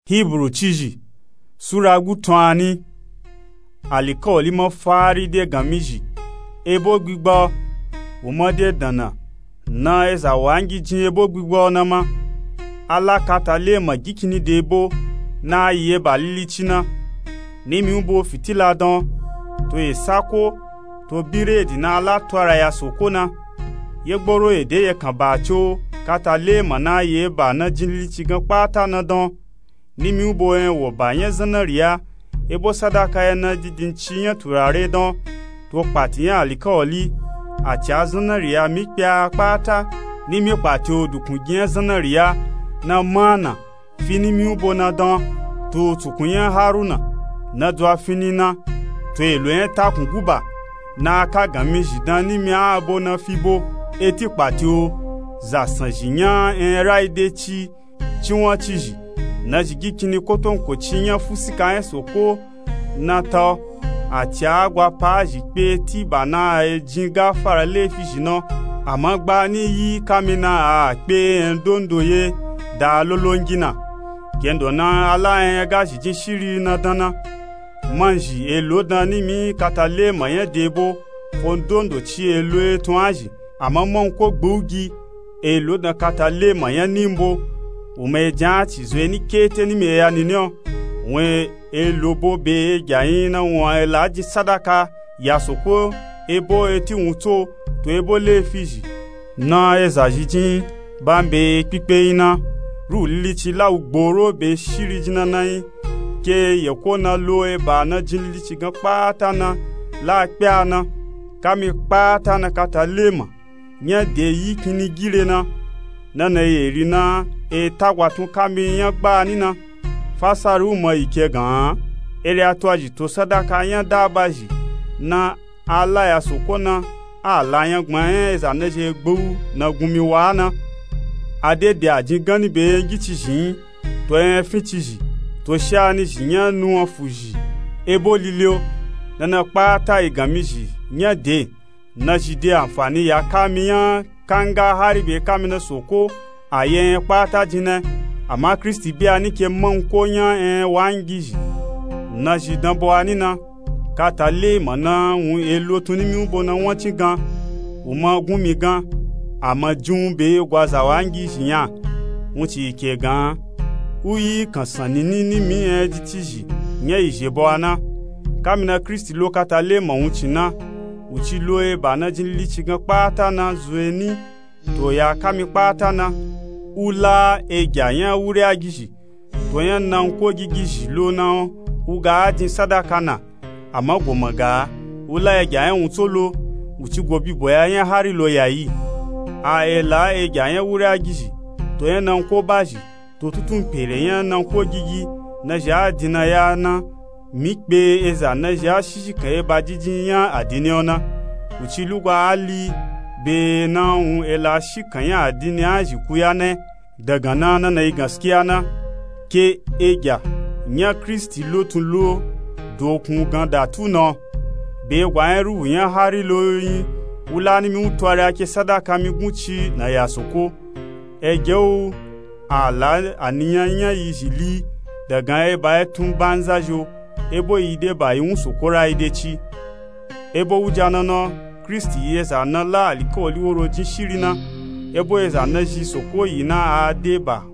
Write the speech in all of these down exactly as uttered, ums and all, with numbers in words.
Hebrew chiji sura gutwani alikoli mo fari de gamiji ebo gbigbo umode dana na eza wangi jin ebo gbigbo na ma alakata le ma gikini debo na ye balili china ni mi ubo fitila don to esako to biredi na ala twara ya sokona ye gboro ede ye kan ba cho kata le ma na ye ba na jinli chigan pata na don ni mi ubo en wo ba yen zanaria ebo sadaka ya na didin chiyan turare don to patiyan alikoli ati azanaria mi pia pata ni mi pati odukun gen zanaria na mana fini mi ubo na don to tukunyan haruna na dwa fini na to elo en takun guba na ka gamiji dan ni mi abo na fibo eti pati o za sanjiyan en raide chi chi won chiji na jigi kini koton ko chiyan fusika en soko na ta ati agwa paji pe ti bana ejinga farale fijino amagba ni yi kamina a pe endondoye da lolongina kendo na ala en ga jiji shiri na dana manji elo dan ni mi katale mayen debo fondondo chi elo etun aji amamon ko gbogi elo dan katale mayen nimbo umeja ti zweni kete ni me ya ninyo we elobo be jayin na won elaji sadaka ya soko ebo eti unto to ebo le fiji na ezajijin bambe pipe ina ruli ti la ugboro be shiri jina nai ke yekona lo e ba na jinli ti gan pata na la pe ana kami pata na katalema nya de yi kini gire na na na eri na e tagwatun kami yan gba nina fasaru mo ike gan ere atoji to sadaka yan dabaji na ala ya sokona ala yan gbon en ezanaje gbo na gumi wa na adede ajin gan ni be gichijin to en fitiji to sha ni jiyan nu on fuji ebo lileo na na pata igamiji nya de na jide àǹfààní ya kamiyan kanga haribe kamina soko ayen pata jine ama Kristi bi anike mon ko yan en wangiji na jidan bo anina kata le mana un elo tuni mi ubo na won ti gan o ma gun mi gan ama jun be gwaza wangiji yan won ti ke gan uyi kan sanini ni mi en ditiji yen ijebo ana kamina Kristi lo kata le mo un china uchi loe bana jinli chigan pata na zueni to ya kami pata na ula ejayan ure agiji to yan na nko gigiji lo na uga ajin sadaka na amagomaga ula ejayan untolo uchi gobi boya yan hari lo yayi a ela ejayan ure agiji to yan na nko baji to tutun pere yan na nko gigi na ja dina ya na mikbe eza na ja shishi kaye bajijin yan adiniona uchilugwa ali be na un ela shikan yan adini aji kuyane daga na na na gaskiya na ke eja nya Kristi lotun lo dokun ganda tuno be gwanru yan hari loyin ulani mi utwara ke sadaka mi gunchi na yasoko eje o ala aniyan yan yijili daga e ba tun banzajo ebo ide ba yun sokora ide chi ebo ujana no Kristi yesa na la alikoli woro jin shirina ebo yesa na ji soko yina adeba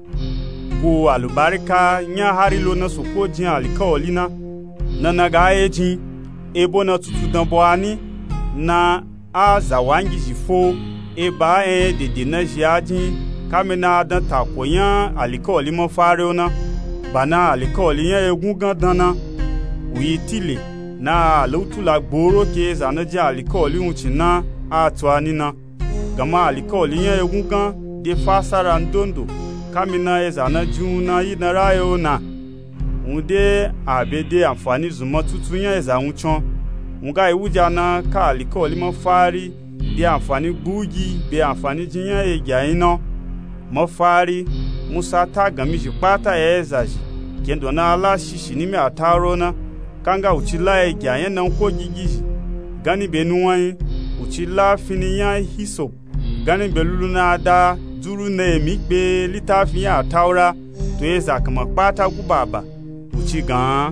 ko alubarika nya harilo na soko jin alikoli na na naga ejin ebo na tutu danbo ani na azawangi jifo eba e dede na jiajin kamena dan takoyan alikoli mo fare na bana alikoli yan egun gandana uyitile na lutula gboro ke zanaja alikoli unchina atwanina gama alikoli yan egungan de fasara ndondo kamina ezana juna yinarayo na unde abede àǹfààní zuma tutu yan eza unchon unga iwuja na ka alikoli mo fari de àǹfààní gbugi be àǹfààní jiyan eja ina mo fari musa ta gamiji pata ezaji kendo na ala shishi ni mi ataro na kanga uchila eja yen na nko gigiji gani benuwan uchila finiyan hisop gani belulu na ada duru na emigbe litafiyan ataura to eza kama kpata gu baba uchi gan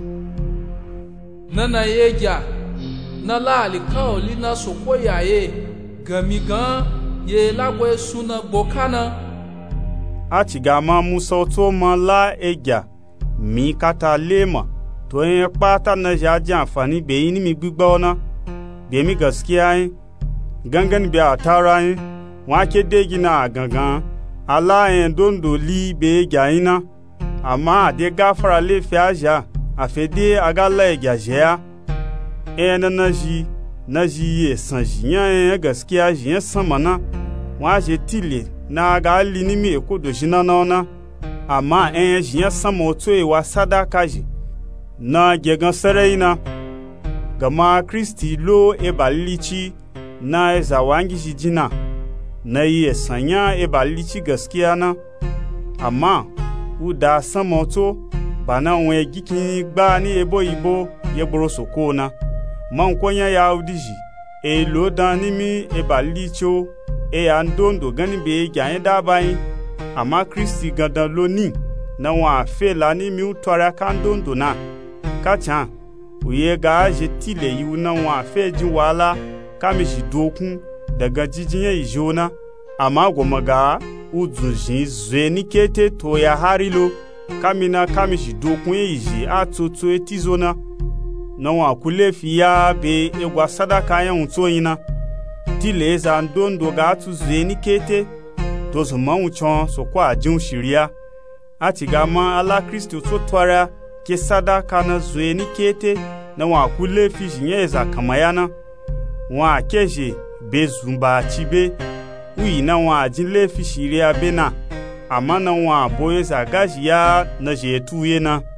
nana yeja na la alikawli na soko yaye gami gan ye lagwe suna bokana achi gama musa to ma la eja mi kata lema to yin kpata na ja ji amfani be yin mi gbigba na be mi gaskiya yin gangan bi atara yin wa ke degi na gangan ala yin dondo li be ga yin amma de gafara le fi aja afede agala eja jea en na ji na ji ye san ji yan gaskiya ji yan samana wa je tile na ga li ni mi ko do jina na na amma en ji yan samo to e wa sadaka ji na gegan saraina gama Kristi lo e balici na e zawangi ji jina na yi sanya e balici gaskiya na amma u da samo to bana we gikin gba ni ebo ibo ye gboro soko na man konya ya udiji e lo dan ni mi e balicho e andondo gani be gyan da bayin amma Kristi gadan lo ni na wa fe la ni mi utwara kandondo na kacha uye ga je tile yu na wa fe ji wala kami ji dokun daga jijin yi jona amma goma ga udzunjin zwe ni kete to ya harilo kami na kami ji dokun yi ji atoto etizona na wa kule fiya be egwa sadaka yan unto yina tile za ndondo ga atu zwe ni kete to zuma unchon so kwa ajun shiria ati ga ma ala Kristo to twara ke sadaka na zwe ni kete na wa kule fi jinyeza kamayana wa keje bezumba chibe wi na wa jinle fi shiria bena amma na wa boye za gajiya na je tuye na